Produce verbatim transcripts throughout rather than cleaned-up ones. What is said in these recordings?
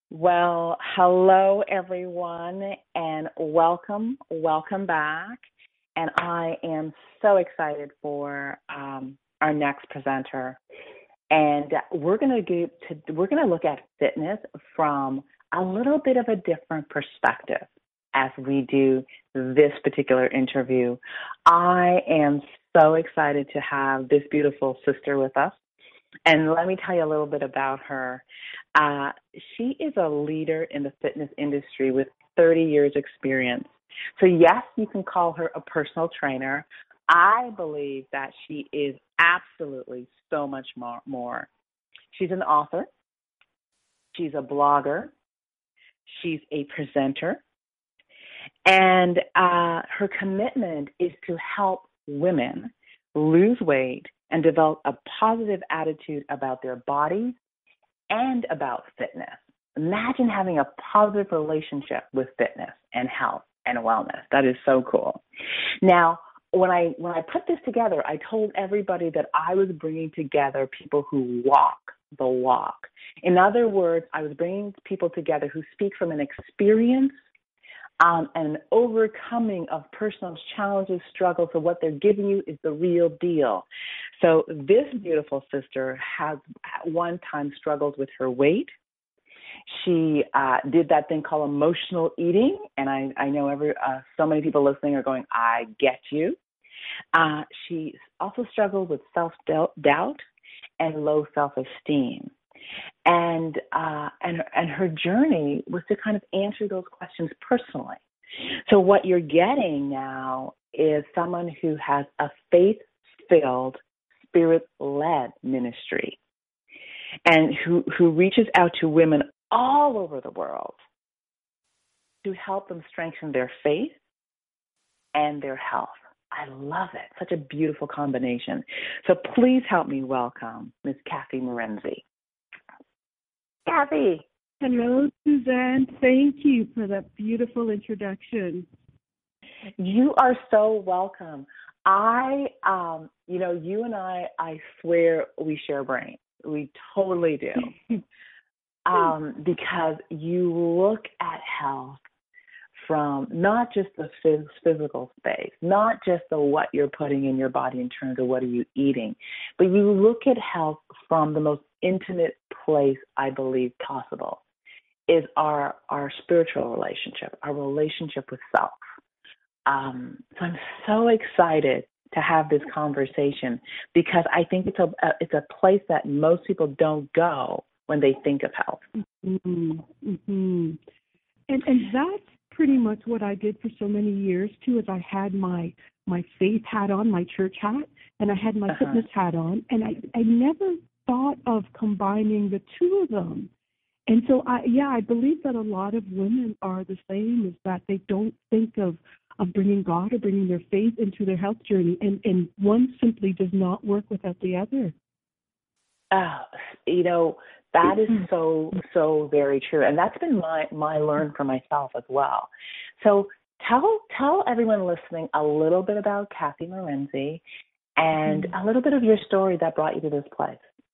Well, hello everyone, and welcome, welcome back. And I am so excited for um, our next presenter. And we're going to to we're going to look at fitness from a little bit of a different perspective as we do this particular interview. I am so excited to have this beautiful sister with us. And let me tell you a little bit about her. Uh, she is a leader in the fitness industry with thirty years experience. So yes, you can call her a personal trainer. I believe that she is absolutely so much more. more. She's an author. She's a blogger. She's a presenter. And uh, her commitment is to help women lose weight and develop a positive attitude about their bodies and about fitness. Imagine having a positive relationship with fitness and health and wellness. That is so cool. Now, when I when I put this together, I told everybody that I was bringing together people who walk the walk. In other words, I was bringing people together who speak from an experience um, and overcoming of personal challenges, struggles. So what they're giving you is the real deal. So this beautiful sister has at one time struggled with her weight. She uh, did that thing called emotional eating, and I, I know every uh, so many people listening are going, I get you. Uh, she also struggled with self-doubt and low self-esteem. And uh, and and her journey was to kind of answer those questions personally. So what you're getting now is someone who has a faith-filled, spirit-led ministry, and who who reaches out to women all over the world to help them strengthen their faith and their health. I love it. Such a beautiful combination. So please help me welcome Miz Kathy Morenzi. Kathy. Hello, Suzanne. Thank you for that beautiful introduction. You are so welcome. I, um, you know, you and I, I swear we share brains. We totally do. um, because you look at health from not just the phys- physical space, not just the what you're putting in your body in terms of what are you eating, but you look at health from the most intimate place I believe possible, is our our spiritual relationship, our relationship with self. Um, so I'm so excited to have this conversation because I think it's a, a it's a place that most people don't go when they think of health. Mm-hmm. Mm-hmm. And and that's pretty much what I did for so many years too. Is I had my my faith hat on, my church hat, and I had my uh-huh. fitness hat on, and I I never thought of combining the two of them. And so I yeah I believe that a lot of women are the same, is that they don't think of of bringing God or bringing their faith into their health journey, and and one simply does not work without the other. Uh, you know, that is so, so very true. And that's been my, my learn for myself as well. So tell tell everyone listening a little bit about Kathy Morenzi and mm-hmm. a little bit of your story that brought you to this place.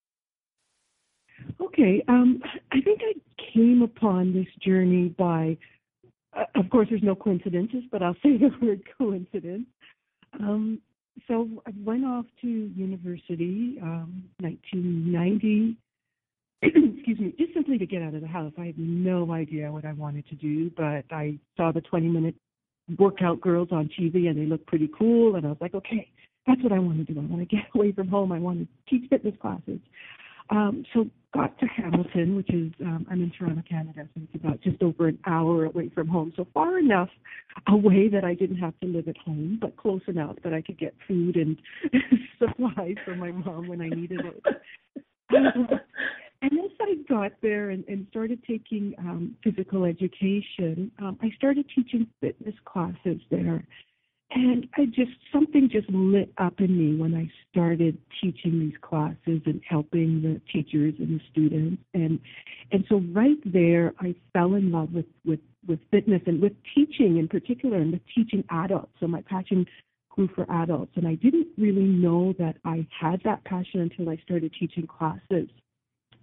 Okay. Um, I think I came upon this journey by, uh, of course, there's no coincidences, but I'll say the word coincidence. Um, so I went off to university, um, nineteen ninety. Excuse me, just simply to get out of the house. I had no idea what I wanted to do, but I saw the twenty-minute workout girls on T V, and they looked pretty cool, and I was like, okay, that's what I want to do. I want to get away from home. I want to teach fitness classes. Um, so got to Hamilton, which is, um, I'm in Toronto, Canada, so it's about just over an hour away from home. So far enough away that I didn't have to live at home, but close enough that I could get food and supplies for my mom when I needed it. Um, and as I got there and, and started taking um, physical education, um, I started teaching fitness classes there. And I just, something just lit up in me when I started teaching these classes and helping the teachers and the students. And and so right there, I fell in love with, with, with fitness and with teaching in particular, and with teaching adults. So my passion grew for adults. And I didn't really know that I had that passion until I started teaching classes.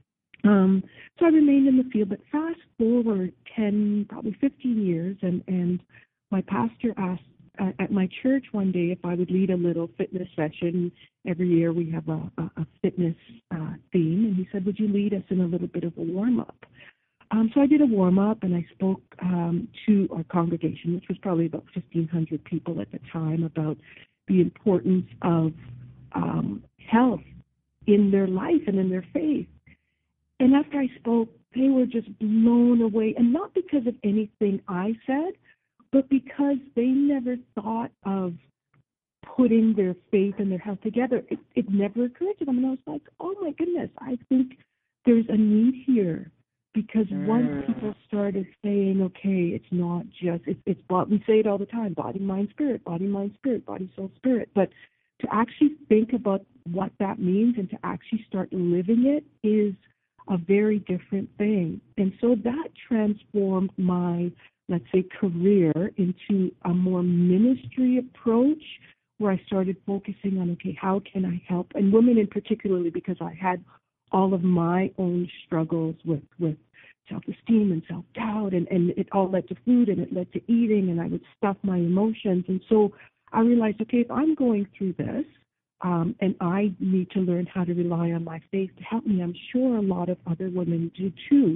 Um, so I remained in the field, but fast forward ten, probably fifteen years, and, and my pastor asked at, at my church one day if I would lead a little fitness session. Every year we have a, a, a fitness uh, theme, and he said, would you lead us in a little bit of a warm-up? Um, so I did a warm-up, and I spoke um, to our congregation, which was probably about fifteen hundred people at the time, about the importance of um, health in their life and in their faith. And after I spoke, they were just blown away, and not because of anything I said, but because they never thought of putting their faith and their health together. It, it never occurred to them, and I was like, oh my goodness, I think there's a need here. Because once people started saying, okay, it's not just, it's, it's, we say it all the time, body, mind, spirit, body, mind, spirit, body, soul, spirit. But to actually think about what that means and to actually start living it is a very different thing. And so that transformed my, let's say, career into a more ministry approach where I started focusing on, okay, how can I help? And women in particularly, because I had all of my own struggles with, with self-esteem and self-doubt, and, and it all led to food, and it led to eating, and I would stuff my emotions. And so I realized, okay, if I'm going through this, um, and I need to learn how to rely on my faith to help me, I'm sure a lot of other women do too.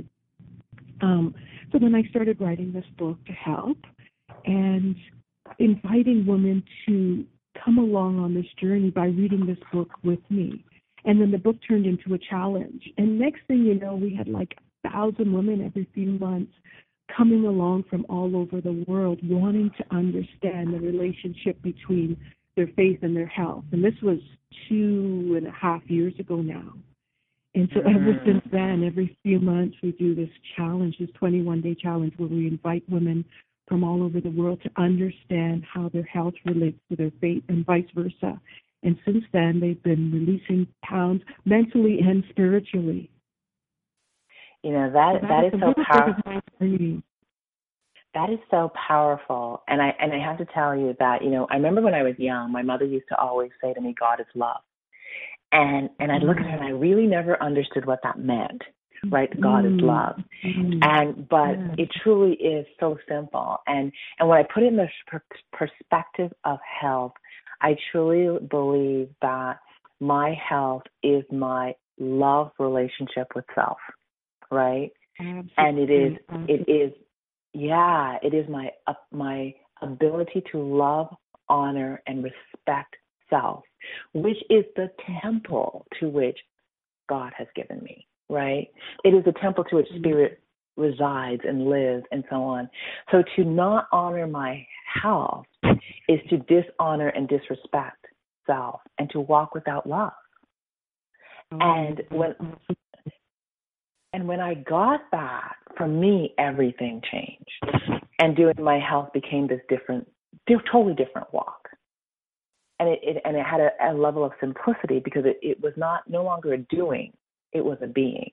Um, so then I started writing this book to help and inviting women to come along on this journey by reading this book with me. And then the book turned into a challenge. And next thing you know, we had like a thousand women every few months coming along from all over the world wanting to understand the relationship between their faith and their health. And this was two and a half years ago now. And so ever since then, every few months, we do this challenge, this twenty-one day challenge, where we invite women from all over the world to understand how their health relates to their faith and vice versa. And since then, they've been releasing pounds mentally and spiritually. You know, that so that, that is, is so powerful. That is so powerful. And I and I have to tell you that, you know, I remember when I was young, my mother used to always say to me, God is love. And and I'd look at her and I really never understood what that meant, right? God is love. Mm-hmm. And but yeah. it truly is so simple. And and when I put it in the per- perspective of health, I truly believe that my health is my love relationship with self, right? Absolutely. And it is it is yeah, it is my uh, my ability to love, honor, and respect self, which is the temple to which God has given me, right? It is the temple to which spirit resides and lives and so on. So to not honor my health is to dishonor and disrespect self and to walk without love. And when and when I got that, for me, everything changed. And doing my health became this different, totally different walk. And it, it and it had a, a level of simplicity because it, it was not no longer a doing, it was a being.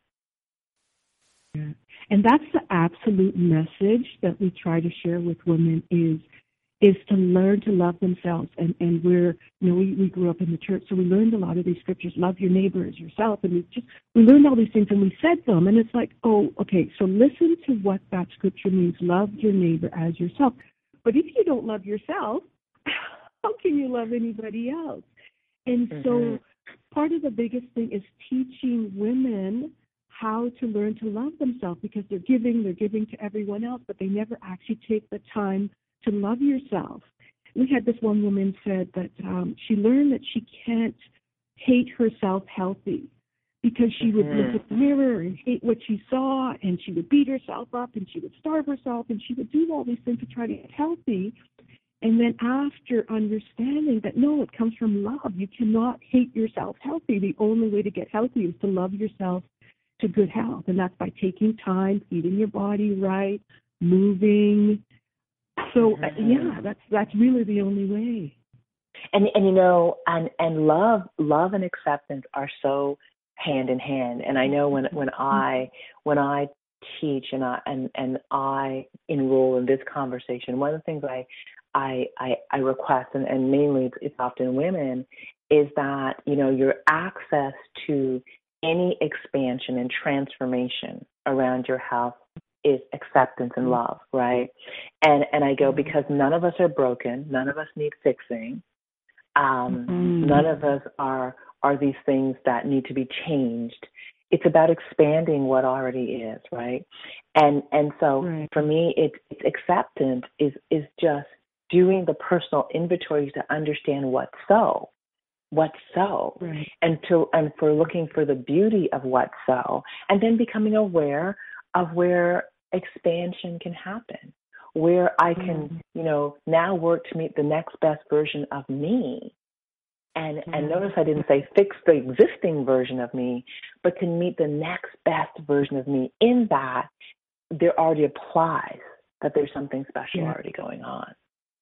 And that's the absolute message that we try to share with women is is to learn to love themselves. And, and we're, you know, we, we grew up in the church, so we learned a lot of these scriptures, love your neighbor as yourself. And we just, we learned all these things and we said them. And it's like, oh, okay, so listen to what that scripture means, love your neighbor as yourself. But if you don't love yourself, how can you love anybody else? And mm-hmm. so part of the biggest thing is teaching women how to learn to love themselves, because they're giving, they're giving to everyone else, but they never actually take the time to love yourself. We had this one woman said that um, she learned that she can't hate herself healthy because she would mm-hmm. look at the mirror and hate what she saw, and she would beat herself up, and she would starve herself, and she would do all these things to try to get healthy. And then after understanding that, no, it comes from love. You cannot hate yourself healthy. The only way to get healthy is to love yourself to good health. And that's by taking time, feeding your body right, moving. So, uh, yeah, that's that's really the only way. And, and you know, and, and love love and acceptance are so hand in hand. And I know when, when I when I teach and I and, and I enroll in this conversation, one of the things I I, I, I request, and, and mainly it's often women, is that, you know, your access to any expansion and transformation around your health is acceptance and love, right? And and I go, because none of us are broken, none of us need fixing, um, Mm-hmm. none of us are are these things that need to be changed. It's about expanding what already is, right? And and so Right. for me, it's, it's acceptance is is just doing the personal inventory to understand what's so, what's so, Right. and to and for looking for the beauty of what's so, and then becoming aware of where expansion can happen, where I can, Mm-hmm. you know, now work to meet the next best version of me. And and notice I didn't say fix the existing version of me, but to meet the next best version of me. In that, there already applies that there's something special Yeah. already going on.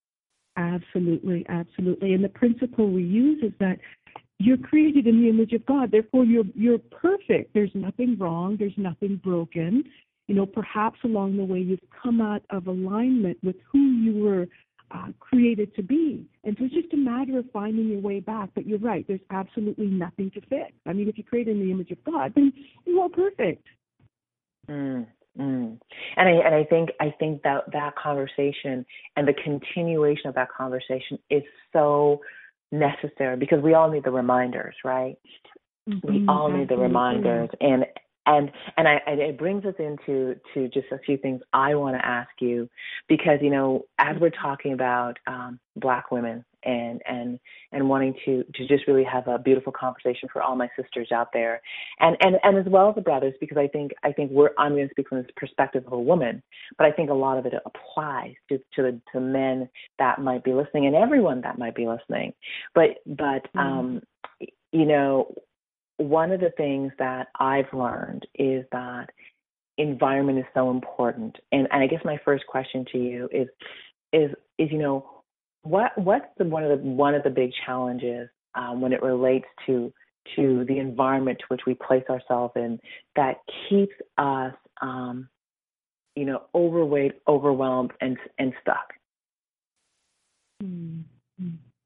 Absolutely, absolutely. And the principle we use is that you're created in the image of God. Therefore, you're you're perfect. There's nothing wrong. There's nothing broken. You know, perhaps along the way you've come out of alignment with who you were uh, created to be. And so it's just a matter of finding your way back. But you're right. There's absolutely nothing to fix. I mean, if you're created in the image of God, then you are perfect. Mm, mm. And I and I think I think that that conversation and the continuation of that conversation is so necessary, because we all need the reminders, right? Mm-hmm. We all need the Absolutely. reminders, and and and, I, and it brings us into to just a few things I want to ask you, because you know, as we're talking about um, Black women and and and wanting to to just really have a beautiful conversation for all my sisters out there, and and and as well as the brothers, because I think I think we're I'm going to speak from this perspective of a woman, but I think a lot of it applies to to the to men that might be listening and everyone that might be listening, but but um, you know. One of the things that I've learned is that environment is so important. And, and I guess my first question to you is, is, is, you know, what, what's the, one of the, one of the big challenges um, when it relates to, to the environment to which we place ourselves in that keeps us, um, you know, overweight, overwhelmed, and, and stuck? Mm-hmm.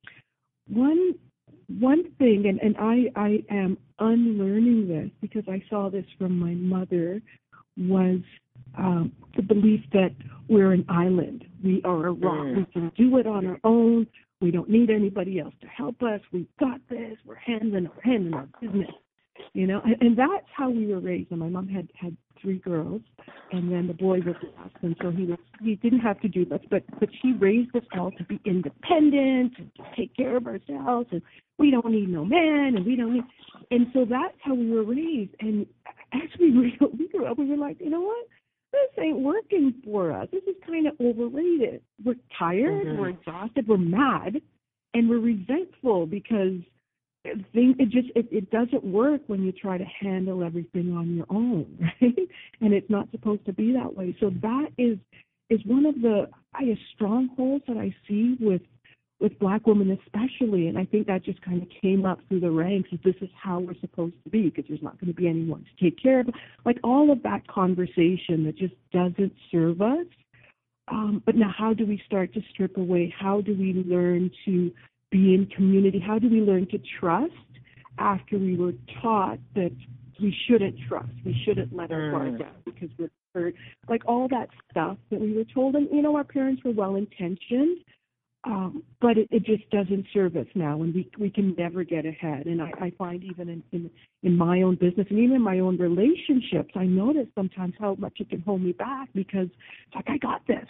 One one thing, and, and I, I am unlearning this because I saw this from my mother, was um, the belief that we're an island. We are a rock. Mm. We can do it on our own. We don't need anybody else to help us. We've got this. We're handling our handling our business. You know, and, and that's how we were raised. And my mom had had three girls, and then the boy was last, and so he was he didn't have to do much, but but she raised us all to be independent and to take care of ourselves, and we don't need no man, and we don't need, and so that's how we were raised. And as we grew, we grew up, we were like, you know what? This ain't working for us. This is kind of overrated. We're tired, Mm-hmm. we're exhausted, we're mad, and we're resentful because thing it just it, it doesn't work when you try to handle everything on your own, right? And it's not supposed to be that way. So that is is one of the I guess strongholds that I see with with Black women especially, and I think that just kind of came up through the ranks. Is this is how we're supposed to be, because there's not going to be anyone to take care of, like all of that conversation that just doesn't serve us. Um, but now, how do we start to strip away? How do we learn to be in community? How do we learn to trust after we were taught that we shouldn't trust, we shouldn't let our guard down because we're hurt? Like all that stuff that we were told, and you know, our parents were well intentioned, um, but it, it just doesn't serve us now, and we we can never get ahead. And I, I find even in, in in my own business and even in my own relationships, I notice sometimes how much it can hold me back because it's like I got this.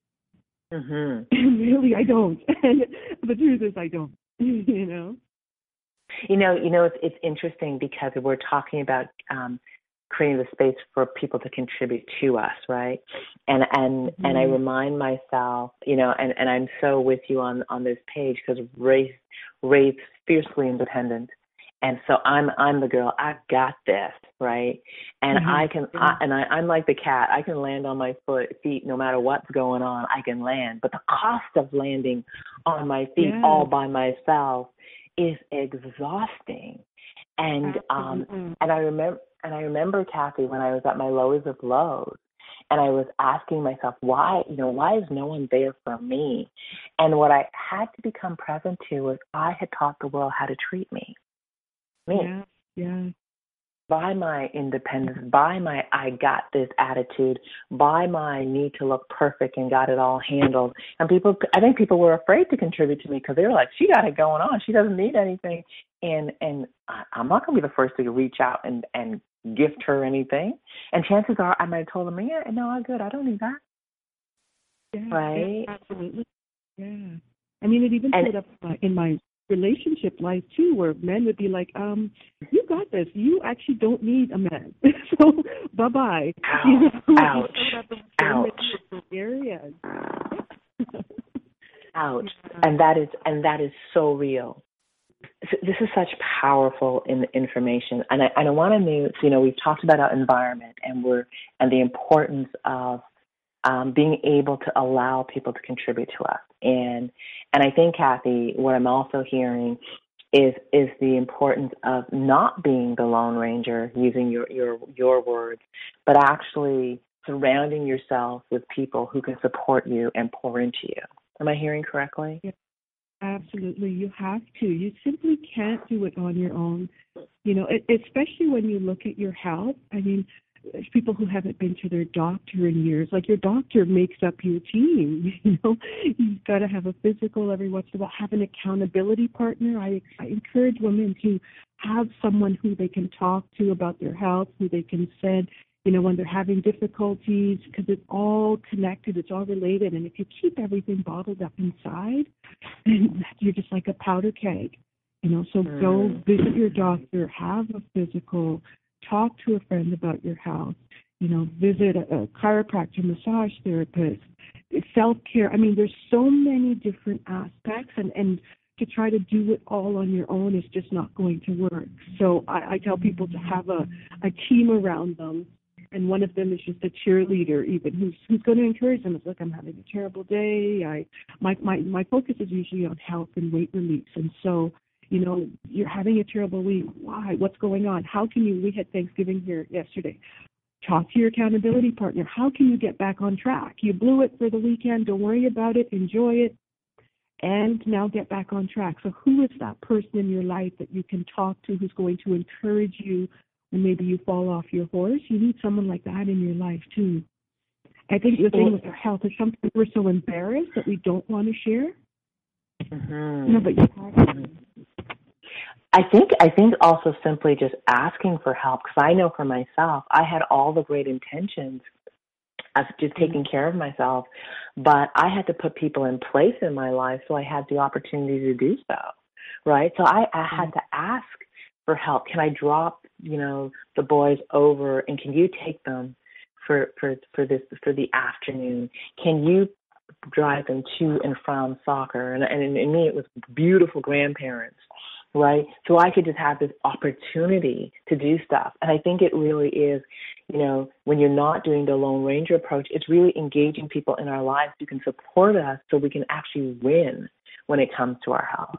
Mm-hmm. And really, I don't. And the truth is, I don't. You know. You know, you know, it's it's interesting because we're talking about um, creating the space for people to contribute to us, right? And and Mm-hmm. and I remind myself, you know, and, and I'm so with you on, on this page because Ray's Ray's fiercely independent, and so I'm I'm the girl. I've got this, right? And Mm-hmm. I can, Yeah. I, and I, I'm like the cat. I can land on my foot feet no matter what's going on. I can land, but the cost of landing on my feet Yeah. all by myself is exhausting. And um Absolutely. and I remember and I remember, Kathy, when I was at my lowest of lows and I was asking myself, why, you know, why is no one there for me? And what I had to become present to was I had taught the world how to treat me. Me. Yeah, yeah. by my independence, by my I got this attitude, by my need to look perfect and got it all handled. And people, I think people were afraid to contribute to me because they were like, she got it going on. She doesn't need anything. And and I- I'm not going to be the first to reach out and, and gift her anything. And chances are I might have told them, yeah, no, I'm good. I don't need that. Yeah, Right? yeah, absolutely. Yeah. I mean, it even And showed up uh, in my relationship life too, where men would be like, um, you got this. You actually don't need a man. So bye bye. You know, ouch, you showed up in so ouch, many different areas. ouch. Yeah. And that is and that is so real. This is such powerful in information, and I, and I want to know. You know, we've talked about our environment, and we're and the importance of um, being able to allow people to contribute to us. And and I think, Kathy, what I'm also hearing is is the importance of not being the Lone Ranger, using your your your words, but actually surrounding yourself with people who can support you and pour into you. Am I hearing correctly? Yeah. Absolutely. You have to. You simply can't do it on your own. You know, it, especially when you look at your health. I mean, there's people who haven't been to their doctor in years. Like your doctor makes up your team. You know, you've got to have a physical every once in a while. Have an accountability partner. I, I encourage women to have someone who they can talk to about their health, who they can send, you know, when they're having difficulties, because it's all connected, it's all related. And if you keep everything bottled up inside, then you're just like a powder keg, you know. So Mm. go visit your doctor, have a physical, talk to a friend about your health, you know, visit a, a chiropractor, massage therapist, self-care. I mean, there's so many different aspects, and, and to try to do it all on your own is just not going to work. So I, I tell people to have a, a team around them. And one of them is just a cheerleader, even who's who's going to encourage them. It's like, I'm having a terrible day. I my my my focus is usually on health and weight release. And so, you know, you're having a terrible week. Why? What's going on? How can you? We had Thanksgiving here yesterday. Talk to your accountability partner. How can you get back on track? You blew it for the weekend. Don't worry about it. Enjoy it. And now get back on track. So who is that person in your life that you can talk to who's going to encourage you when maybe you fall off your horse? You need someone like that in your life too. I think the thing with our health is sometimes we're so embarrassed that we don't want to share. Mm-hmm. No, but you have to. I think I think also simply just asking for help, because I know for myself, I had all the great intentions of just taking care of myself, but I had to put people in place in my life so I had the opportunity to do so, right? So I, I had to ask for help. Can I drop, you know, the boys over, and can you take them for for for this for the afternoon? Can you drive them to and from soccer? And and in me, it was beautiful grandparents, right? So I could just have this opportunity to do stuff. And I think it really is, you know, when you're not doing the Lone Ranger approach, it's really engaging people in our lives who can support us so we can actually win when it comes to our health.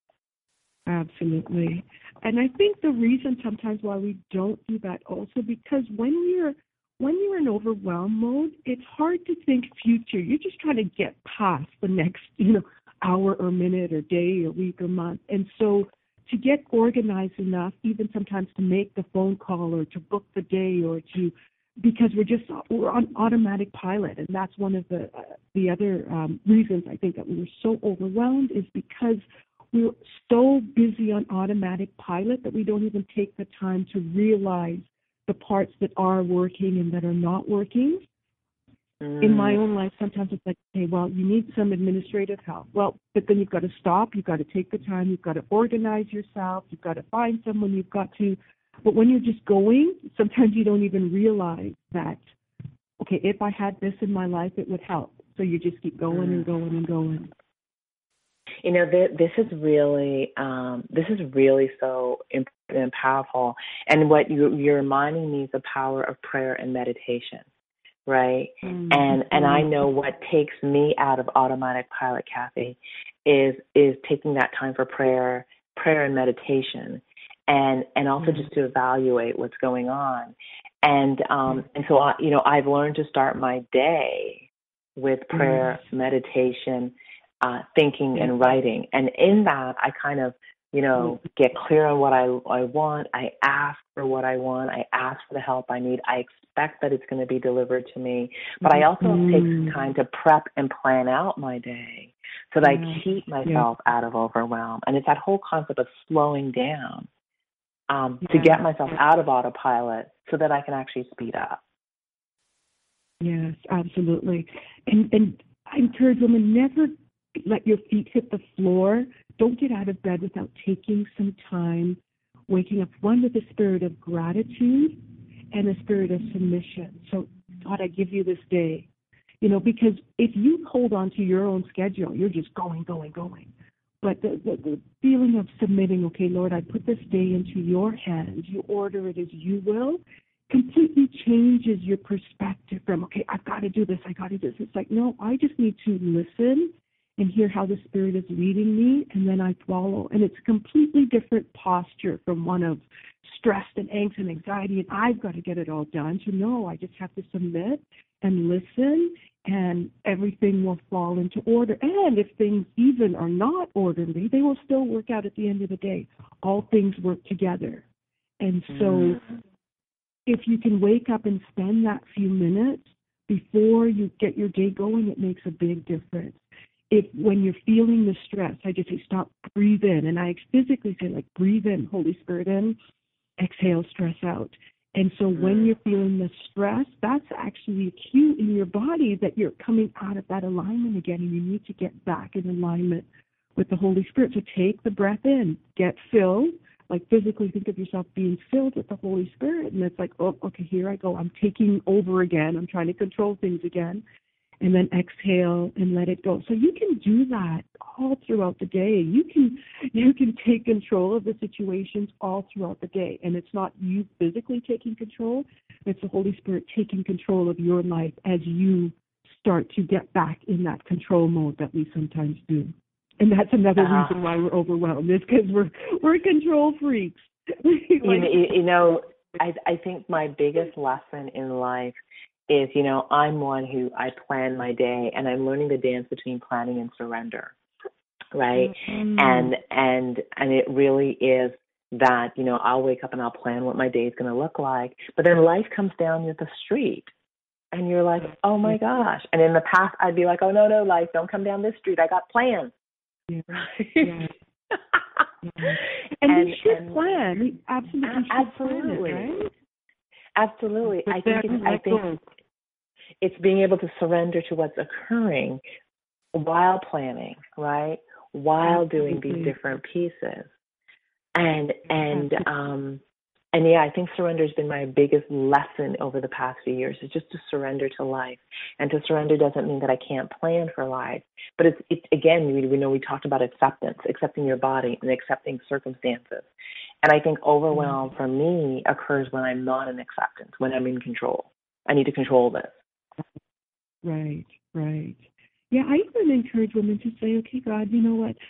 Absolutely. And I think the reason sometimes why we don't do that also because when you're when you're in overwhelm mode, it's hard to think future. You're just trying to get past the next, you know, hour or minute or day or week or month. And so to get organized enough, even sometimes to make the phone call or to book the day or to, because we're just, we're on automatic pilot. And that's one of the, uh, the other um, reasons I think that we were so overwhelmed is because we're so busy on automatic pilot that we don't even take the time to realize the parts that are working and that are not working. Mm. In my own life, sometimes it's like, okay, well, you need some administrative help. Well, but then you've got to stop. You've got to take the time. You've got to organize yourself. You've got to find someone. You've got to, but when you're just going, sometimes you don't even realize that, okay, if I had this in my life, it would help. So you just keep going mm. and going and going. You know, th- this is really, um, this is really so important and powerful. And what you, you're reminding me is the power of prayer and meditation, right? Mm-hmm. And and I know what takes me out of automatic pilot, Kathy, is is taking that time for prayer, prayer and meditation, and and also mm-hmm. just to evaluate what's going on. And um, and so I, you know, I've learned to start my day with prayer, mm-hmm. meditation, Uh, thinking and writing. And in that, I kind of you know, get clear on what I, I want. I ask for what I want. I ask for the help I need. I expect that it's going to be delivered to me. But I also mm-hmm. take some time to prep and plan out my day so that yeah. I keep myself yeah. out of overwhelm. And it's that whole concept of slowing down um, yeah. to get myself out of autopilot so that I can actually speed up. Yes, absolutely. And, and I encourage women, never let your feet hit the floor. Don't get out of bed without taking some time, waking up, one, with a spirit of gratitude and a spirit of submission. So, God, I give you this day. You know, because if you hold on to your own schedule, you're just going, going, going. But the, the, the feeling of submitting, okay, Lord, I put this day into your hands. You order it as you will, completely changes your perspective from, okay, I've got to do this, I got to do this. It's like, no, I just need to listen and hear how the Spirit is leading me, and then I follow. And it's a completely different posture from one of stress and angst and anxiety, and I've got to get it all done. So no, I just have to submit and listen, and everything will fall into order. And if things even are not orderly, they will still work out at the end of the day. All things work together. And so mm-hmm. if you can wake up and spend that few minutes before you get your day going, it makes a big difference. If when you're feeling the stress, I just say stop, breathe in. And I physically say, like, breathe in, Holy Spirit in, exhale, stress out. And so when you're feeling the stress, that's actually a cue in your body that you're coming out of that alignment again, and you need to get back in alignment with the Holy Spirit. So take the breath in, get filled, like physically think of yourself being filled with the Holy Spirit. And it's like, oh, okay, here I go. I'm taking over again. I'm trying to control things again. And then exhale and let it go. So you can do that all throughout the day. You can you can take control of the situations all throughout the day. And it's not you physically taking control. It's the Holy Spirit taking control of your life as you start to get back in that control mode that we sometimes do. And that's another uh, reason why we're overwhelmed, is because we're, we're control freaks. like, you, you know, I, I think my biggest lesson in life is, you know, I'm one who I plan my day, and I'm learning the dance between planning and surrender, right? Mm-hmm. And and and it really is that, you know, I'll wake up and I'll plan what my day is going to look like, but then life comes down the street, and you're like, oh my gosh. And in the past, I'd be like, oh no, no, life, don't come down this street. I got plans. Yeah. yeah. yeah. And, and we should and, plan. We absolutely should absolutely. plan it, right? Absolutely. I think it's, I think it's being able to surrender to what's occurring while planning, right? While doing these different pieces. And and um and yeah, I think surrender has been my biggest lesson over the past few years, is just to surrender to life. And to surrender doesn't mean that I can't plan for life. But it's, it's again, we, we know we talked about acceptance, accepting your body and accepting circumstances. And I think overwhelm for me occurs when I'm not in acceptance, when I'm in control. I need to control this. Right, right. Yeah, I even encourage women to say, okay, God, you know what?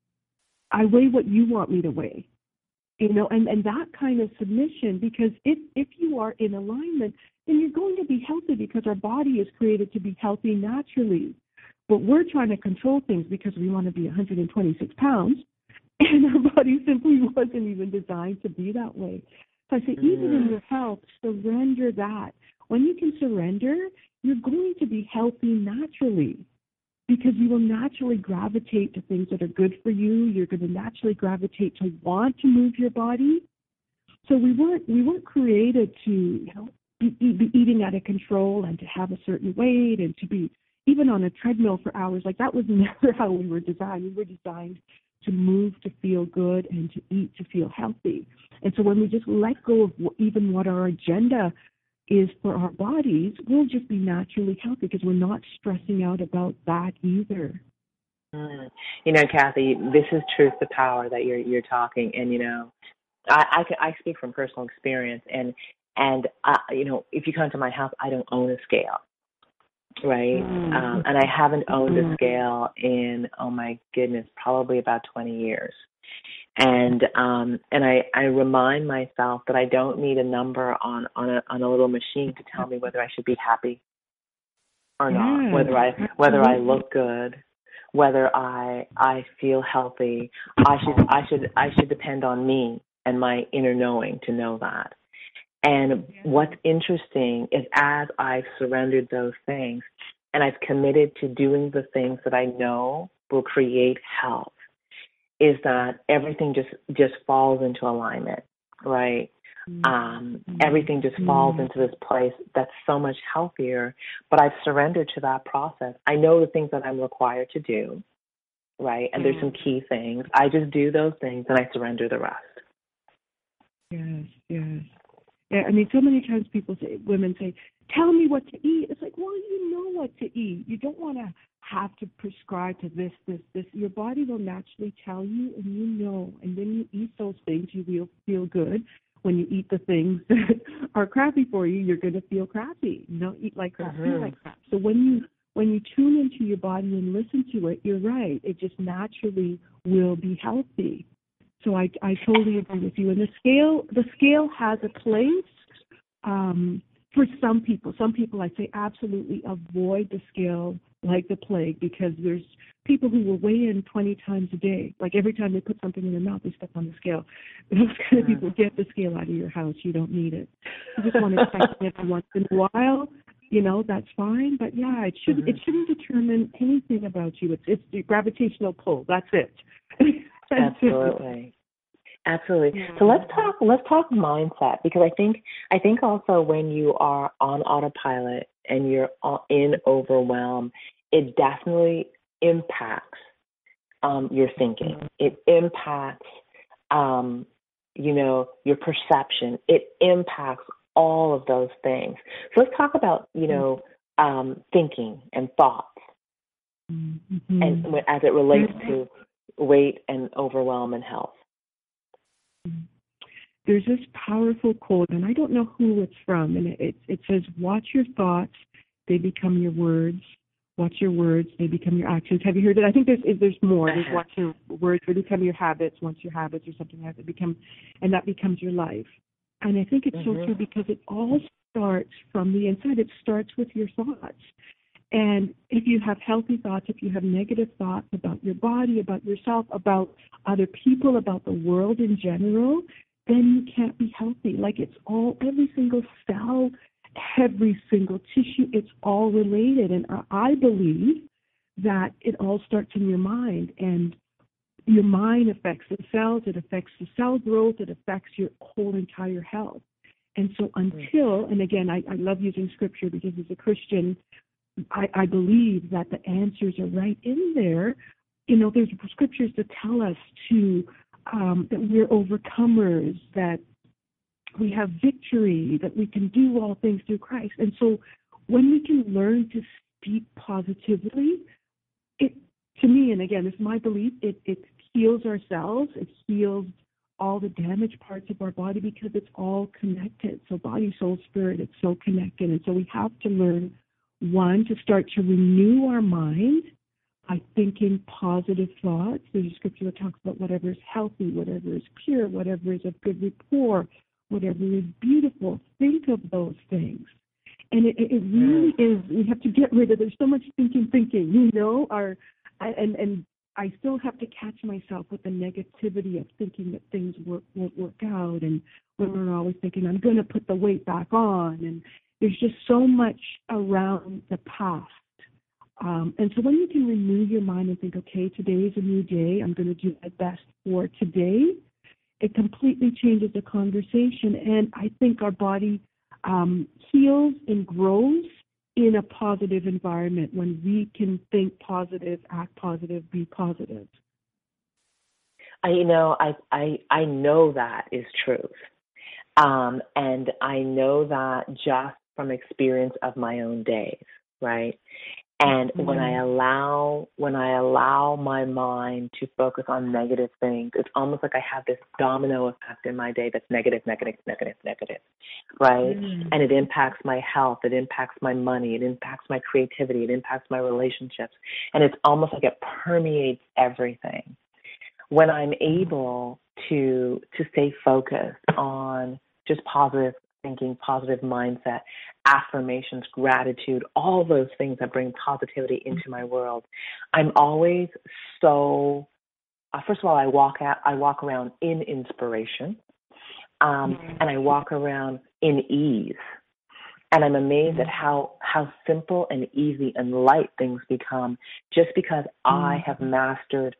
I weigh what you want me to weigh. You know, and, and that kind of submission, because if, if you are in alignment, then you're going to be healthy, because our body is created to be healthy naturally. But we're trying to control things because we want to be one hundred twenty-six pounds. And our body simply wasn't even designed to be that way. So I say, mm-hmm. even in your health, surrender that. When you can surrender, you're going to be healthy naturally, because you will naturally gravitate to things that are good for you. You're going to naturally gravitate to want to move your body. So we weren't we weren't created to, you know, be, be eating out of control and to have a certain weight and to be even on a treadmill for hours. Like, that was never how we were designed. We were designed to move to feel good and to eat to feel healthy. And so when we just let go of even what our agenda is for our bodies, we'll just be naturally healthy, because we're not stressing out about that either. Mm. You know, Kathy, this is truth to power that you're you're talking, and you know, I I, can, I speak from personal experience, and and uh, you know, if you come to my house, I don't own a scale. Right. Mm. Um, and I haven't owned a scale in, oh my goodness, probably about twenty years. And um, and I, I remind myself that I don't need a number on, on a on a little machine to tell me whether I should be happy or not, yeah, whether I whether I look good, whether I I feel healthy. I should I should I should depend on me and my inner knowing to know that. And what's interesting is as I've surrendered those things and I've committed to doing the things that I know will create health, is that everything just, just falls into alignment, right? Um, everything just falls into this place that's so much healthier, but I've surrendered to that process. I know the things that I'm required to do, right? And there's some key things. I just do those things and I surrender the rest. Yes, yes. Yeah, I mean, so many times people say, women say, tell me what to eat. It's like, well, you know what to eat. You don't want to have to prescribe to this, this, this. Your body will naturally tell you, and you know. And when you eat those things, you will feel good. When you eat the things that are crappy for you, you're going to feel crappy. You know, eat like crap, Mm-hmm. feel like crap. So when you when you tune into your body and listen to it, you're right. It just naturally will be healthy. So I, I totally agree with you. And the scale, the scale has a place um, for some people. Some people, I say, absolutely avoid the scale like the plague, because there's people who will weigh in twenty times a day. Like every time they put something in their mouth, they step on the scale. Those kind of people, get the scale out of your house. You don't need it. You just want to check it every once in a while. You know, that's fine. But yeah, it shouldn't. Mm-hmm. It shouldn't determine anything about you. It's it's the gravitational pull. That's it. Absolutely. Absolutely. Yeah. So let's talk let's talk mindset, because I think I think also when you are on autopilot and you're in overwhelm, it definitely impacts um, your thinking. It impacts um, you know, your perception. It impacts all of those things. So let's talk about, you know, um, thinking and thoughts, mm-hmm. and as it relates to weight and overwhelm and health. There's this powerful quote, and I don't know who it's from, and it, it says, watch your thoughts, they become your words. Watch your words, they become your actions. Have you heard it? I think there's there's more. There's watch your words, they become your habits. Once your habits or something like that become, and that becomes your life. And I think it's mm-hmm. so true, because it all starts from the inside. It starts with your thoughts. And if you have healthy thoughts, if you have negative thoughts about your body, about yourself, about other people, about the world in general, then you can't be healthy. Like it's all, every single cell, every single tissue, it's all related. And I believe that it all starts in your mind. And your mind affects the cells, it affects the cell growth, it affects your whole entire health. And so until, and again, I, I love using scripture, because as a Christian, I, I believe that the answers are right in there. You know, there's scriptures that tell us to um, that we're overcomers, that we have victory, that we can do all things through Christ. And so when we can learn to speak positively, it, to me, and again, it's my belief, it, it heals ourselves, it heals all the damaged parts of our body, because it's all connected. So body, soul, spirit, it's so connected. And so we have to learn, one, to start to renew our mind by thinking positive thoughts. There's a scripture that talks about whatever is healthy, whatever is pure, whatever is of good rapport, whatever is beautiful. Think of those things. And it, it really is, we have to get rid of, there's so much thinking, thinking, you know, our, and, and I still have to catch myself with the negativity of thinking that things work, won't work out. And women are always thinking, I'm going to put the weight back on. And there's just so much around the past. Um, and so when you can renew your mind and think, okay, today is a new day, I'm going to do my best for today, it completely changes the conversation. And I think our body um, heals and grows in a positive environment when we can think positive, act positive, be positive. I, you know, I, I, I know that is truth. Um, and I know that just from experience of my own days, right? And mm-hmm. when I allow, when I allow my mind to focus on negative things, it's almost like I have this domino effect in my day that's negative, negative, negative, negative, right? Mm-hmm. And it impacts my health, it impacts my money, it impacts my creativity, it impacts my relationships, and it's almost like it permeates everything. When I'm able to to stay focused on just positive thinking, positive mindset, affirmations, gratitude, all those things that bring positivity into my world. I'm always so, uh, first of all, I walk out, I walk around in inspiration, um, mm-hmm. and I walk around in ease. And I'm amazed mm-hmm. at how, how simple and easy and light things become just because mm-hmm. I have mastered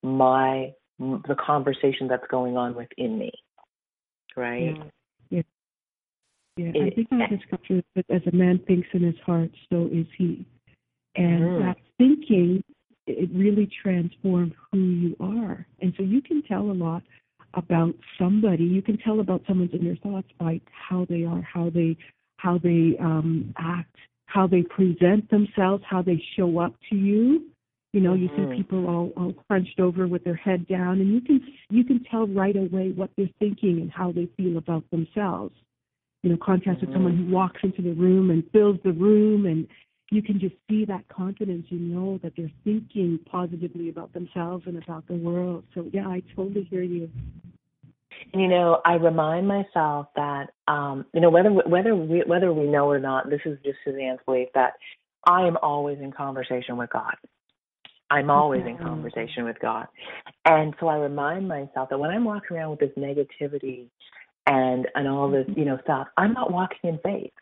my the conversation that's going on within me, right? Yeah, yeah. yeah. I think I have the scripture that as a man thinks in his heart, so is he. And mm-hmm. that thinking, it really transforms who you are. And so you can tell a lot about somebody. You can tell about someone's inner thoughts by how they are, how they how they um, act, how they present themselves, how they show up to you. You know, you mm-hmm. see people all, all crunched over with their head down, and you can you can tell right away what they're thinking and how they feel about themselves. You know, contrast mm-hmm. with someone who walks into the room and fills the room, and you can just see that confidence. You know that they're thinking positively about themselves and about the world. So, yeah, I totally hear you. And, you know, I remind myself that, um, you know, whether whether we, whether we know or not, this is just Suzanne's belief that I am always in conversation with God. I'm always in conversation with God. And so I remind myself that when I'm walking around with this negativity and, and all this, you know, stuff, I'm not walking in faith,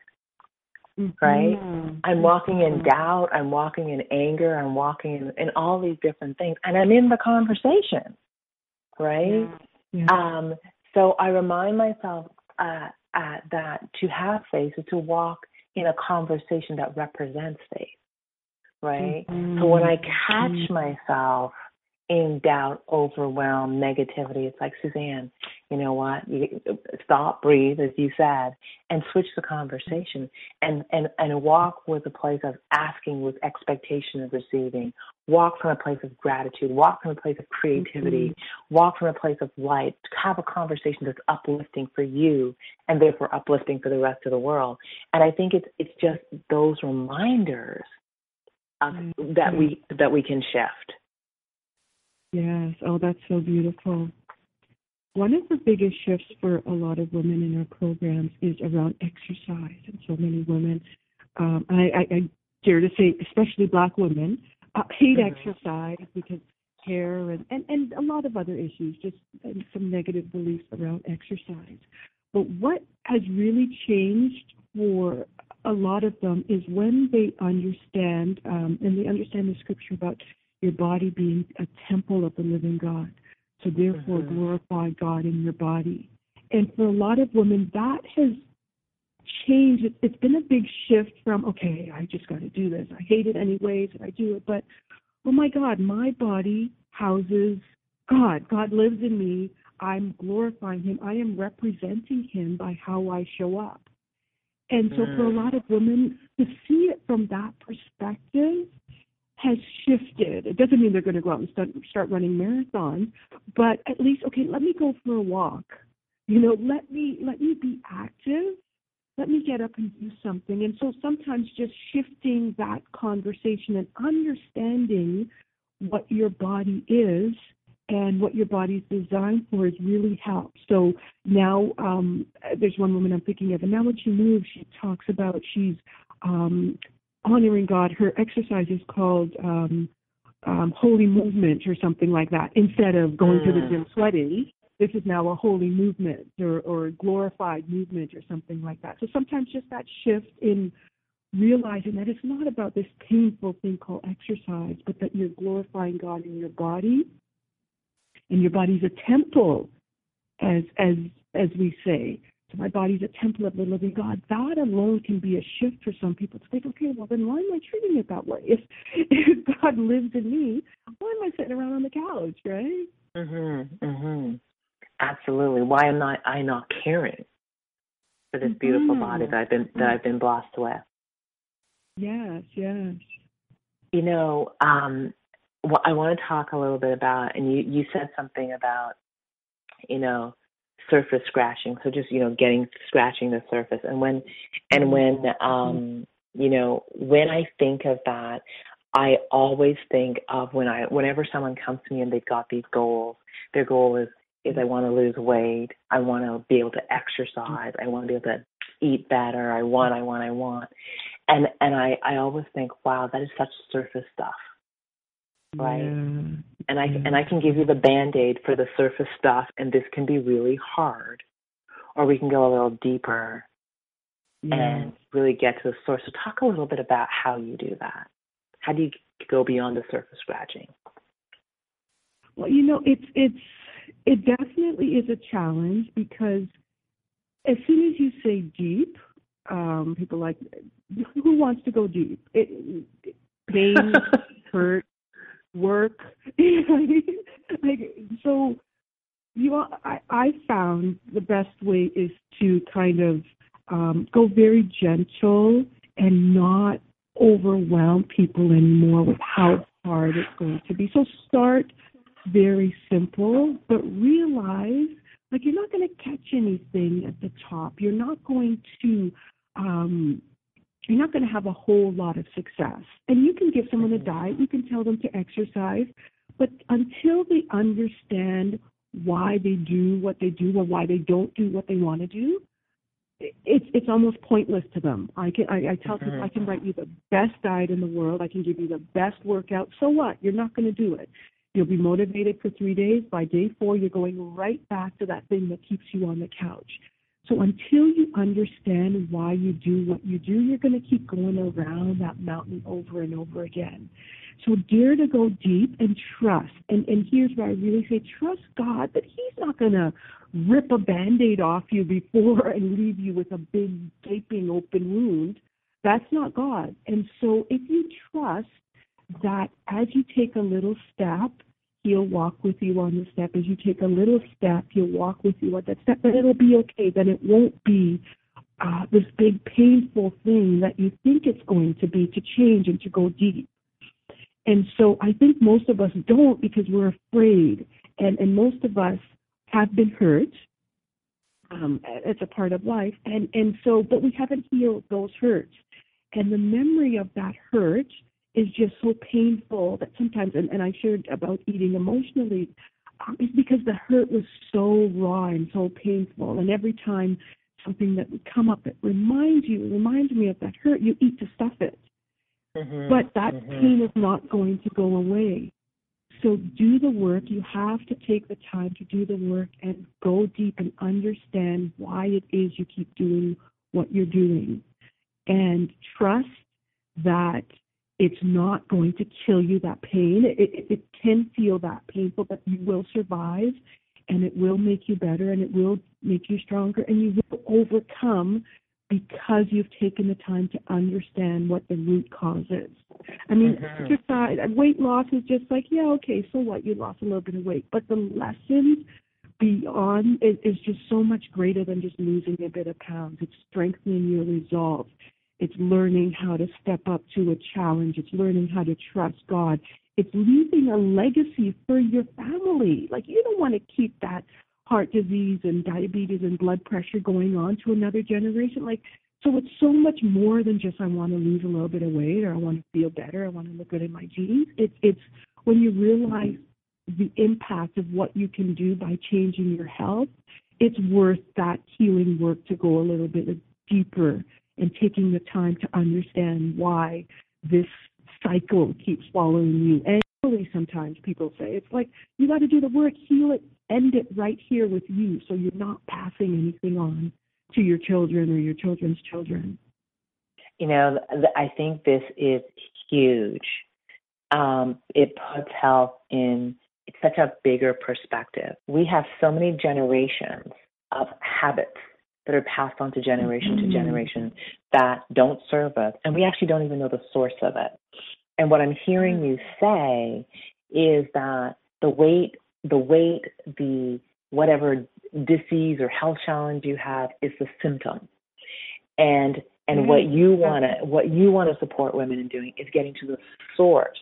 right? Mm-hmm. I'm walking in doubt. I'm walking in anger. I'm walking in, in all these different things. And I'm in the conversation, right? Yeah. Um, so I remind myself uh, uh, that to have faith is to walk in a conversation that represents faith. Right? Mm-hmm. So when I catch myself in doubt, overwhelm, negativity, it's like, Suzanne, you know what? You stop, breathe, as you said, and switch the conversation and, and, and walk with a place of asking with expectation of receiving. Walk from a place of gratitude. Walk from a place of creativity. Mm-hmm. Walk from a place of light. Have a conversation that's uplifting for you and therefore uplifting for the rest of the world. And I think it's it's just those reminders Of, that we that we can shift. Yes. Oh, that's so beautiful. One of the biggest shifts for a lot of women in our programs is around exercise, and so many women, um, I, I, I dare to say, especially Black women, uh, hate mm-hmm. exercise because hair and, and, and a lot of other issues, just some negative beliefs around exercise. But what has really changed for a lot of them is when they understand, um, and they understand the scripture about your body being a temple of the living God. So therefore mm-hmm. glorify God in your body. And for a lot of women, that has changed. It, it's been a big shift from, okay, I just got to do this. I hate it anyways, and I do it. But, oh my God, my body houses God. God lives in me. I'm glorifying him. I am representing him by how I show up. And so for a lot of women, to see it from that perspective has shifted. It doesn't mean they're going to go out and start, start running marathons, but at least, okay, let me go for a walk. You know, let me let me be active. Let me get up and do something. And so sometimes just shifting that conversation and understanding what your body is and what your body's designed for has really helped. So now um, there's one woman I'm thinking of, and now when she moves, she talks about she's um, honoring God. Her exercise is called um, um, holy movement or something like that. Instead of going mm. to the gym sweating, this is now a holy movement or, or a glorified movement or something like that. So sometimes just that shift in realizing that it's not about this painful thing called exercise, but that you're glorifying God in your body. And your body's a temple, as as as we say. So my body's a temple of the living God. That alone can be a shift for some people to think, okay, well then why am I treating it that way? If if God lives in me, why am I sitting around on the couch, right? Mhm. Mhm. Absolutely. Why am not I not caring for this beautiful mm-hmm. body that I've been that I've been blessed with? Yes. Yes. You know. Um, Well, I want to talk a little bit about, and you, you said something about, you know, surface scratching. So just, you know, getting, scratching the surface. And when, and when, um, you know, when I think of that, I always think of when I, whenever someone comes to me and they've got these goals, their goal is, is I want to lose weight. I want to be able to exercise. I want to be able to eat better. I want, I want, I want. And and I, I always think, wow, that is such surface stuff, right? Yeah. And I Yeah. and I can give you the Band-Aid for the surface stuff, and this can be really hard. Or we can go a little deeper Yeah. and really get to the source. So talk a little bit about how you do that. How do you go beyond the surface scratching? Well, you know, it's it's it definitely is a challenge because as soon as you say deep, um, people like, who wants to go deep? It, pain, hurt, work. like so, you know, I I found the best way is to kind of um, go very gentle and not overwhelm people anymore with how hard it's going to be. So start very simple, but realize like you're not going to catch anything at the top. You're not going to um, you're not going to have a whole lot of success. And you can give someone a diet, you can tell them to exercise, but until they understand why they do what they do or why they don't do what they want to do, it's it's almost pointless to them. I can I, I tell mm-hmm. people I can write you the best diet in the world. I can give you the best workout. So what? You're not going to do it. You'll be motivated for three days. By day four, you're going right back to that thing that keeps you on the couch. So until you understand why you do what you do, you're going to keep going around that mountain over and over again. So dare to go deep and trust. And, and here's where I really say trust God that he's not going to rip a Band-Aid off you before and leave you with a big gaping open wound. That's not God. And so if you trust that as you take a little step, he'll walk with you on the step. As you take a little step, he'll walk with you on that step. Then it'll be okay. Then it won't be uh, this big painful thing that you think it's going to be to change and to go deep. And so I think most of us don't because we're afraid. And, and most of us have been hurt. Um, it's a part of life. And, and so, but we haven't healed those hurts. And the memory of that hurt is just so painful that sometimes, and, and I shared about eating emotionally, um, it's because the hurt was so raw and so painful. And every time something that would come up that reminds you, reminds me of that hurt, you eat to stuff it. Mm-hmm. But that mm-hmm. pain is not going to go away. So do the work. You have to take the time to do the work and go deep and understand why it is you keep doing what you're doing. And trust that it's not going to kill you, that pain. It, it, it can feel that painful, but you will survive, and it will make you better, and it will make you stronger, and you will overcome because you've taken the time to understand what the root cause is. I mean, mm-hmm. exercise, weight loss is just like, yeah, okay, so what? You lost a little bit of weight. But the lessons beyond is, is just so much greater than just losing a bit of pounds. It's strengthening your resolve. It's learning how to step up to a challenge. It's learning how to trust God. It's leaving a legacy for your family. Like, you don't want to keep that heart disease and diabetes and blood pressure going on to another generation. Like, so it's so much more than just I want to lose a little bit of weight or I want to feel better. I want to look good in my jeans. It's it's when you realize the impact of what you can do by changing your health, it's worth that healing work to go a little bit deeper and taking the time to understand why this cycle keeps following you. And really sometimes people say, it's like, you got to do the work, heal it, end it right here with you so you're not passing anything on to your children or your children's children. You know, I think this is huge. Um, it puts health in such a bigger perspective. We have so many generations of habits that are passed on to generation mm-hmm. to generation that don't serve us, and we actually don't even know the source of it. And what I'm hearing you say is that the weight, the weight, the whatever disease or health challenge you have is the symptom. And and mm-hmm. what you want to what you want to support women in doing is getting to the source,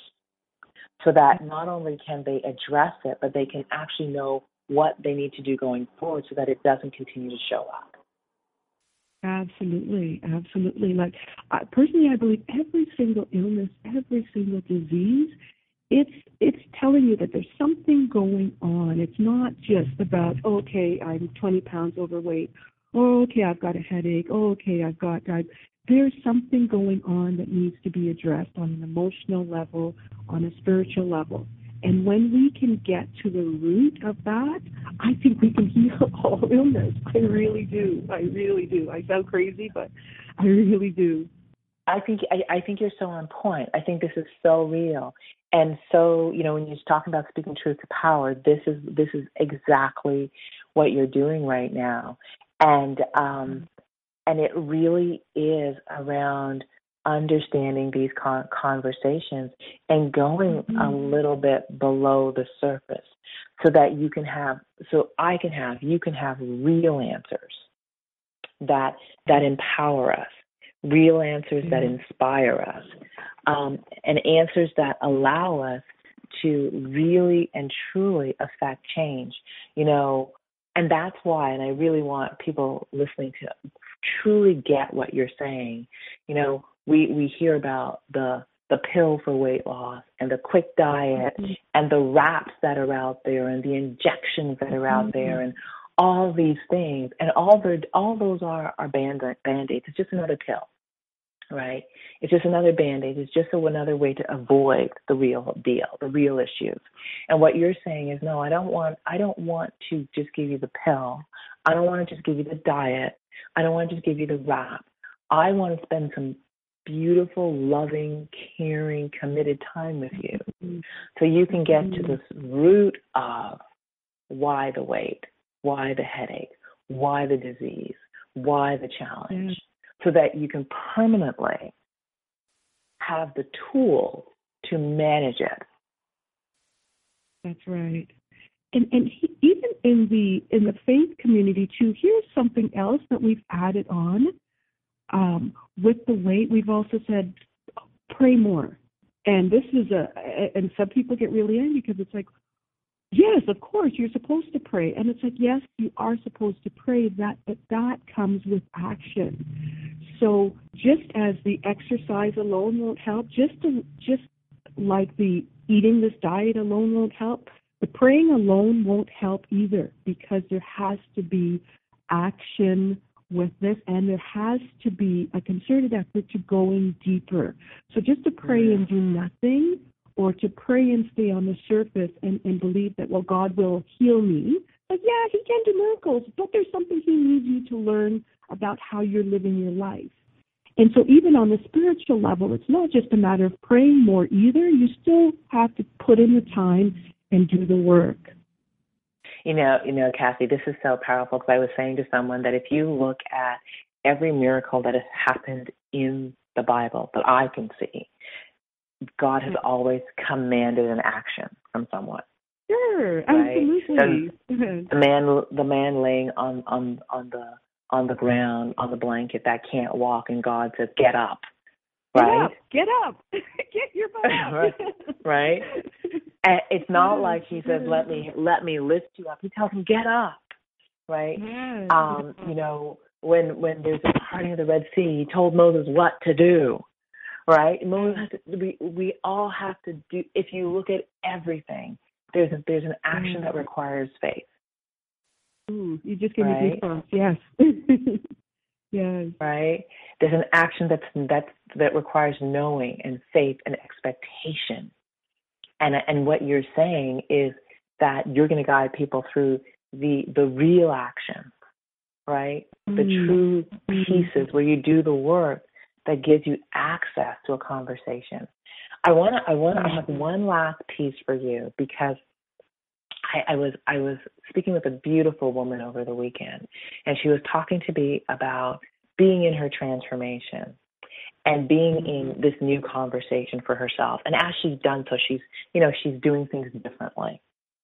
so that not only can they address it, but they can actually know what they need to do going forward so that it doesn't continue to show up. Absolutely, absolutely. Like uh, personally, I believe every single illness, every single disease, it's it's telling you that there's something going on. It's not just about, okay, I'm twenty pounds overweight, Oh, okay, I've got a headache. Oh, okay, I've got that. There's something going on that needs to be addressed on an emotional level, on a spiritual level. And when we can get to the root of that, I think we can heal all illness. I really do. I really do. I sound crazy, but I really do. I think I, I think you're so on point. I think this is so real. And so, you know, when you're talking about speaking truth to power, this is this is exactly what you're doing right now. And um and it really is around understanding these con- conversations and going mm-hmm. a little bit below the surface so that you can have, so I can have, you can have real answers that that empower us, real answers mm-hmm. that inspire us, um, and answers that allow us to really and truly affect change. You know, and that's why, and I really want people listening to truly get what you're saying. You know, we, we hear about the the pill for weight loss and the quick diet mm-hmm. and the wraps that are out there and the injections that are out mm-hmm. there and all these things. And all the all those are, are band, Band-Aids. It's just another pill, right? It's just another Band-Aid. It's just another way to avoid the real deal, the real issues. And what you're saying is, no, I don't want I don't want to just give you the pill. I don't want to just give you the diet. I don't want to just give you the wrap. I want to spend some beautiful, loving, caring, committed time with you mm-hmm. so you can get mm-hmm. to the root of why the weight, why the headache, why the disease, why the challenge, mm-hmm. so that you can permanently have the tools to manage it. That's right. And and he, even in the in the faith community too, here's something else that we've added on. Um, with the weight, we've also said pray more. And this is a and some people get really angry because it's like, yes, of course you're supposed to pray, and it's like, yes, you are supposed to pray that, but that comes with action. So just as the exercise alone won't help, just to, just like the eating this diet alone won't help. The praying alone won't help either, because there has to be action with this, and there has to be a concerted effort to going deeper. So just to pray and do nothing, or to pray and stay on the surface and, and believe that, well, God will heal me. But yeah, he can do miracles, but there's something he needs you to learn about how you're living your life. And so even on the spiritual level, it's not just a matter of praying more either. You still have to put in the time and do the work. You know, you know, Kathy, this is so powerful, because I was saying to someone that if you look at every miracle that has happened in the Bible that I can see, God has always commanded an action from someone. Sure, right? absolutely. So the man, the man laying on, on on the on the ground on the blanket that can't walk, and God says, "Get up." Right? Get up. Get up. Get your butt up. right. right? And it's not like he says, "Let me let me lift you up." He tells him, "Get up." Right? Yes. Um, you know, when when there's a parting of the Red Sea, he told Moses what to do. Right? Moses has to, we we all have to do. If you look at everything, there's a, there's an action that requires faith. Ooh, you just gave me right? goosebumps. Yes. Yes. Right? There's an action that's that's that requires knowing and faith and expectation. And and what you're saying is that you're going to guide people through the the real action, right? Mm-hmm. The true pieces where you do the work that gives you access to a conversation. I want to I want to I have one last piece for you, because I, I was I was speaking with a beautiful woman over the weekend, and she was talking to me about being in her transformation and being in this new conversation for herself. And as she's done so, she's you know she's doing things differently.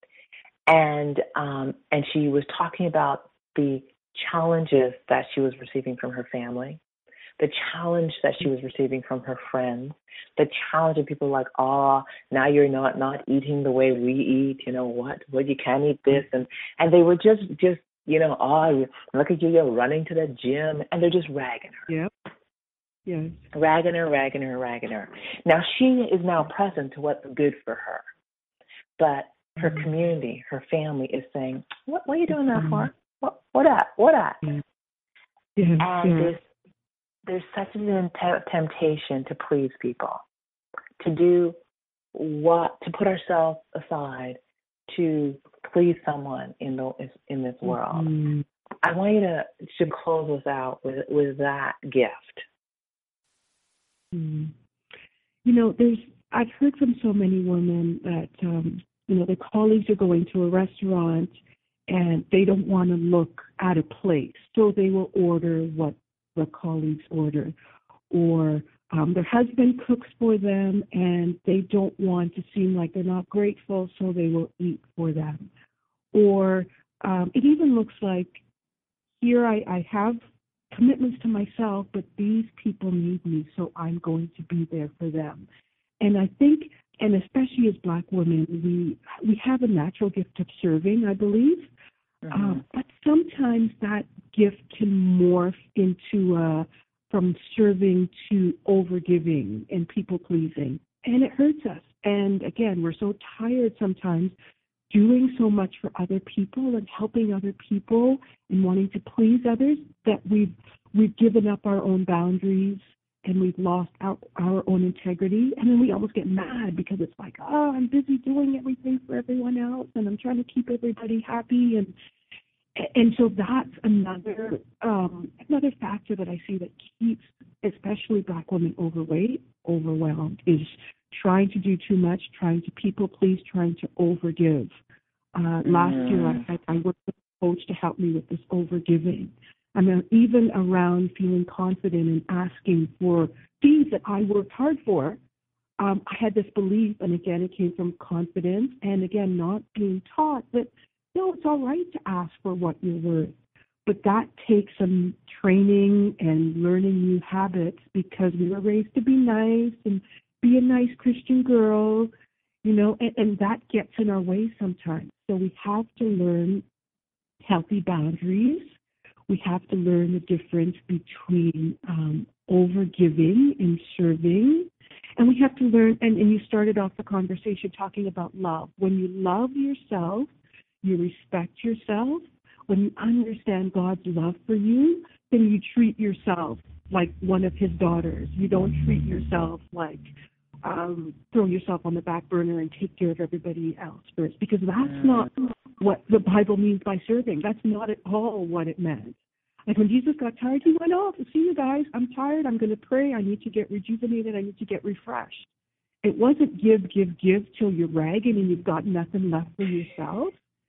And um, and she was talking about the challenges that she was receiving from her family, the challenge that she was receiving from her friends, the challenge of people like, oh, now you're not, not eating the way we eat, you know what, well, you can't eat this. And, and they were just, just, you know, oh, look at you, you're running to the gym, and they're just ragging her. Yep. Yes. Ragging her, ragging her, ragging her. Now she is now present to what's good for her. But her mm-hmm. community, her family is saying, what, what are you doing that for? What, what at? What at? Mm-hmm. Yes, And yes. there's there's such a te- temptation to please people, to do what to put ourselves aside to please someone in the in this world. Mm-hmm. I want you to to close us out with with that gift. Mm. You know, there's I've heard from so many women that um, you know, their colleagues are going to a restaurant and they don't want to look at a plate, so they will order what the colleagues order, or um, their husband cooks for them and they don't want to seem like they're not grateful, so they will eat for them. Or um, it even looks like here I, I have commitments to myself, but these people need me, so I'm going to be there for them. And I think, and especially as Black women, we we have a natural gift of serving, I believe. Mm-hmm. Um, but sometimes that gift can morph into uh, from serving to overgiving and people pleasing, and it hurts us. And again, we're so tired sometimes doing so much for other people and helping other people and wanting to please others that we've we've given up our own boundaries and we've lost our, our own integrity. And then we almost get mad because it's like, oh, I'm busy doing everything for everyone else and I'm trying to keep everybody happy. And and so that's another um, another factor that I see that keeps especially Black women overweight, overwhelmed, is trying to do too much, trying to people please, trying to overgive. Uh, mm. Last year, I, I worked with a coach to help me with this overgiving. I mean, even around feeling confident and asking for things that I worked hard for, um, I had this belief, and again, it came from confidence, and again, not being taught that, no, it's all right to ask for what you're worth. But that takes some training and learning new habits because we were raised to be nice and be a nice Christian girl, you know, and, and that gets in our way sometimes. So we have to learn healthy boundaries. We have to learn the difference between um, overgiving and serving. And we have to learn, and, and you started off the conversation talking about love. When you love yourself, you respect yourself. When you understand God's love for you, then you treat yourself like one of his daughters. You don't treat yourself like um, throw yourself on the back burner and take care of everybody else first, because that's not what the Bible means by serving. That's not at all what it meant. Like when Jesus got tired, he went off. See you guys, I'm tired. I'm going to pray. I need to get rejuvenated. I need to get refreshed. It wasn't give, give, give till you're ragging and you've got nothing left for yourself.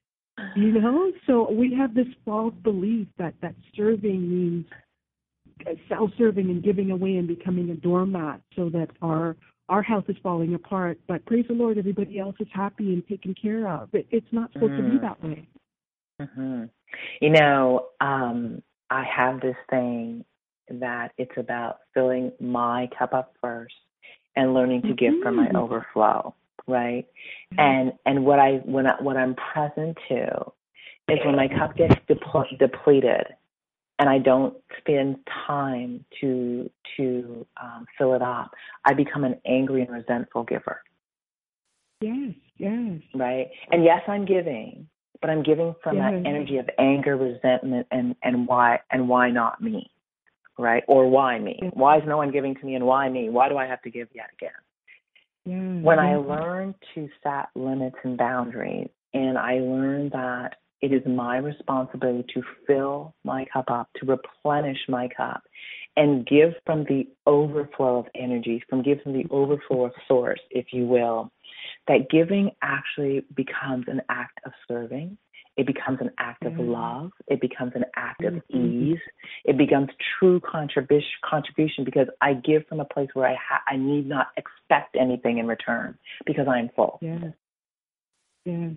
You know, so we have this false belief that, that serving means self-serving and giving away and becoming a doormat so that our our health is falling apart. But praise the Lord, everybody else is happy and taken care of. It, it's not supposed mm. to be that way. Mm-hmm. You know, um, I have this thing that it's about filling my cup up first and learning to mm-hmm. give from my overflow. Right, and and what I when I, what I'm present to is when my cup gets depl- depleted, and I don't spend time to to um, fill it up, I become an angry and resentful giver. Yes, yes. Right, and yes, I'm giving, but I'm giving from yes. that energy of anger, resentment, and and why and why not me, right? Or why me? Why is no one giving to me, and why me? Why do I have to give yet again? Yeah, when yeah. I learned to set limits and boundaries, and I learned that it is my responsibility to fill my cup up, to replenish my cup, and give from the overflow of energy, from give from the overflow of source, if you will, that giving actually becomes an act of serving. It becomes an act of love. It becomes an act of ease. It becomes true contribution, contribution because I give from a place where I ha- I need not expect anything in return because I'm full. Yes. Yes.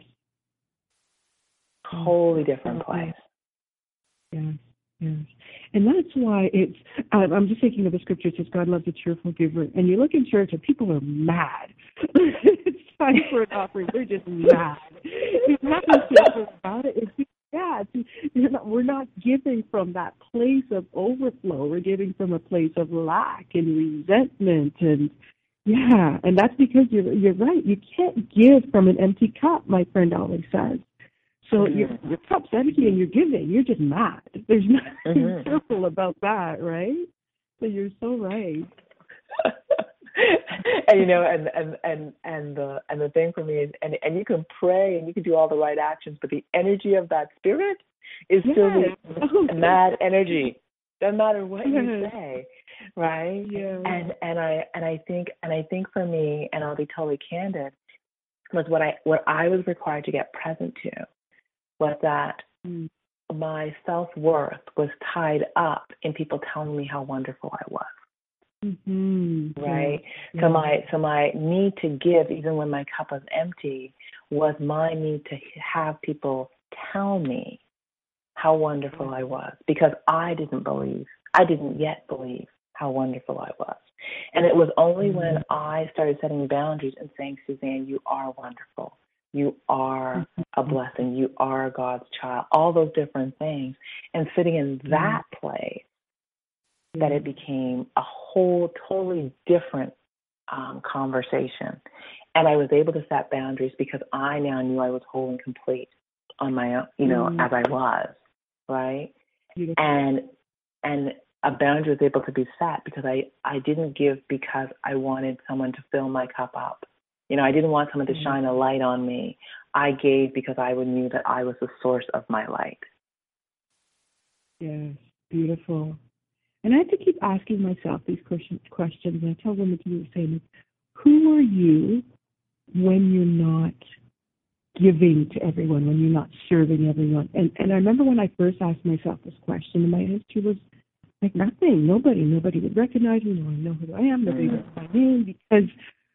Totally different place. Yes. Yes. And that's why it's, um, I'm just thinking of the scripture, it says God loves a cheerful giver. And you look in church and people are mad. It's time for an offering. They're just mad. There's nothing cheerful about it. It's just, yeah, it's, you're not, we're not giving from that place of overflow. We're giving from a place of lack and resentment. And yeah, and that's because you're, you're right. You can't give from an empty cup, my friend always says. So mm-hmm. your, your cup's empty and you're giving. You're just mad. There's nothing mm-hmm. circle about that, right? So you're so right. And you know, and and and and the and the thing for me is, and and you can pray and you can do all the right actions, but the energy of that spirit is yes. still the oh, mad energy. Doesn't matter what yes. you say, right? Yeah. And and I and I think and I think for me, and I'll be totally candid, was what I what I was required to get present to was that mm. my self-worth was tied up in people telling me how wonderful I was. Mm-hmm. Right. Yeah. So my so my need to give, even when my cup was empty, was my need to have people tell me how wonderful I was, because I didn't believe, I didn't yet believe how wonderful I was. And it was only mm-hmm. when I started setting boundaries and saying, Suzanne, you are wonderful. You are a blessing. You are God's child. All those different things. And sitting in that place, that it became a whole totally different um, conversation. And I was able to set boundaries because I now knew I was whole and complete on my own, you know, mm. as I was, right? Beautiful. And and a boundary was able to be set because I, I didn't give because I wanted someone to fill my cup up. You know, I didn't want someone to mm. shine a light on me. I gave because I knew that I was the source of my light. Yes, beautiful. And I have to keep asking myself these questions, questions, and I tell women to do the same. Who are you when you're not giving to everyone, when you're not serving everyone? And and I remember when I first asked myself this question, and my answer was like nothing, nobody. Nobody would recognize me, no one would know who I am, nobody would know my name, because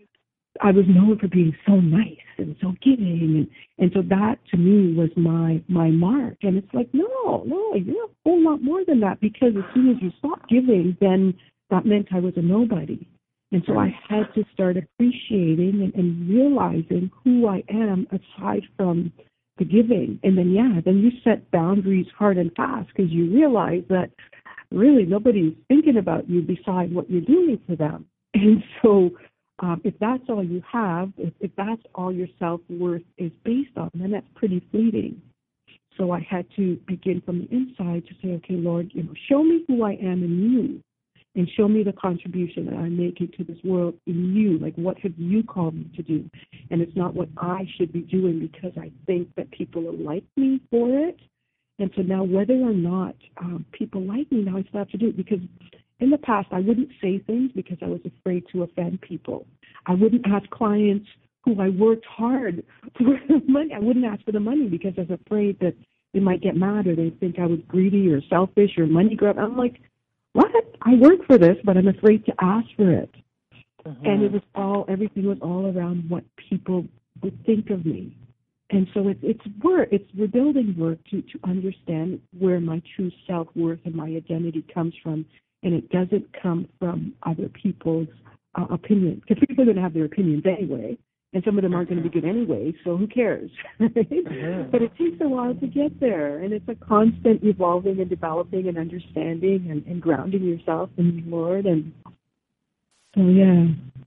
I was known for being so nice and so giving, and, and so that to me was my my mark. And it's like, no, no, you're a whole lot more than that, because as soon as you stopped giving, then that meant I was a nobody. And so I had to start appreciating and, and realizing who I am aside from the giving. And then, yeah, then you set boundaries hard and fast because you realize that really nobody's thinking about you besides what you're doing for them. And so Um, if that's all you have, if, if that's all your self-worth is based on, then that's pretty fleeting. So I had to begin from the inside to say, okay, Lord, you know, show me who I am in you, and show me the contribution that I'm making to this world in you. Like, what have you called me to do? And it's not what I should be doing because I think that people will like me for it. And so now whether or not um, people like me, now I still have to do it, because in the past, I wouldn't say things because I was afraid to offend people. I wouldn't ask clients who I worked hard for the money. I wouldn't ask for the money because I was afraid that they might get mad or they think I was greedy or selfish or money grab. I'm like, what? I work for this, but I'm afraid to ask for it. Mm-hmm. And it was all, everything was all around what people would think of me. And so it's it's work, it's rebuilding work to, to understand where my true self-worth and my identity comes from. And it doesn't come from other people's uh, opinions, because people are going to have their opinions anyway, and some of them aren't going to be good anyway, so who cares? Mm-hmm. But it takes a while to get there, and it's a constant evolving and developing and understanding and, and grounding yourself in the Lord. And so, yeah.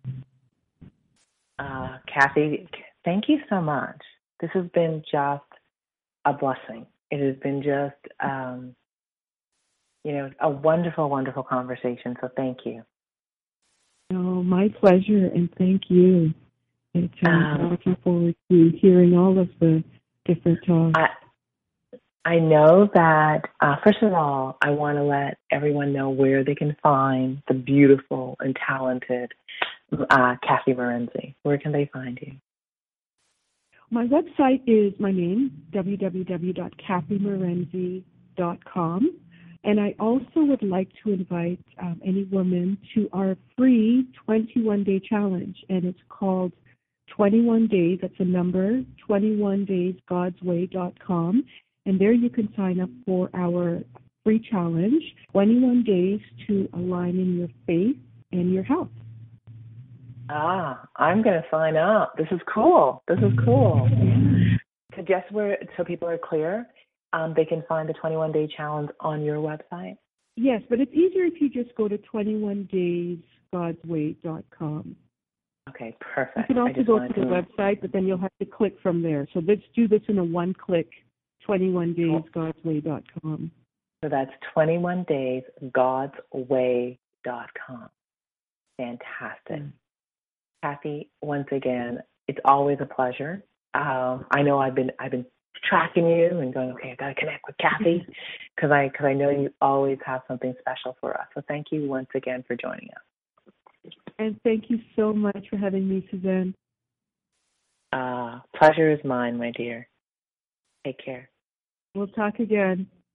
Uh, Kathy, thank you so much. This has been just a blessing. It has been just... Um, You know, a wonderful, wonderful conversation. So thank you. Oh, my pleasure, and thank you. And uh, um, I'm looking forward to hearing all of the different talks. I, I know that, uh, first of all, I want to let everyone know where they can find the beautiful and talented uh, Kathy Morenzi. Where can they find you? My website is my name, w w w dot kathy morenzi dot com. And I also would like to invite um, any woman to our free twenty-one day challenge. And it's called twenty-one days, that's a number, twenty-one days gods way dot com. And there you can sign up for our free challenge, twenty-one days to align in your faith and your health. Ah, I'm going to sign up. This is cool. This is cool. So just where, so people are clear, Um, they can find the twenty-one day challenge on your website? Yes, but it's easier if you just go to twenty-one days gods way dot com. Okay, perfect. You can also go to the to... website, but then you'll have to click from there. So let's do this in a one-click twenty-one days gods way dot com. So that's twenty-one days gods way dot com. Fantastic. Mm. Kathy, once again, it's always a pleasure. Um, I know I've been I've been tracking you and going, okay, I got to connect with Kathy because I because I know you always have something special for us. So thank you once again for joining us. And thank you so much for having me, Suzanne. Uh, pleasure is mine, my dear. Take care. We'll talk again.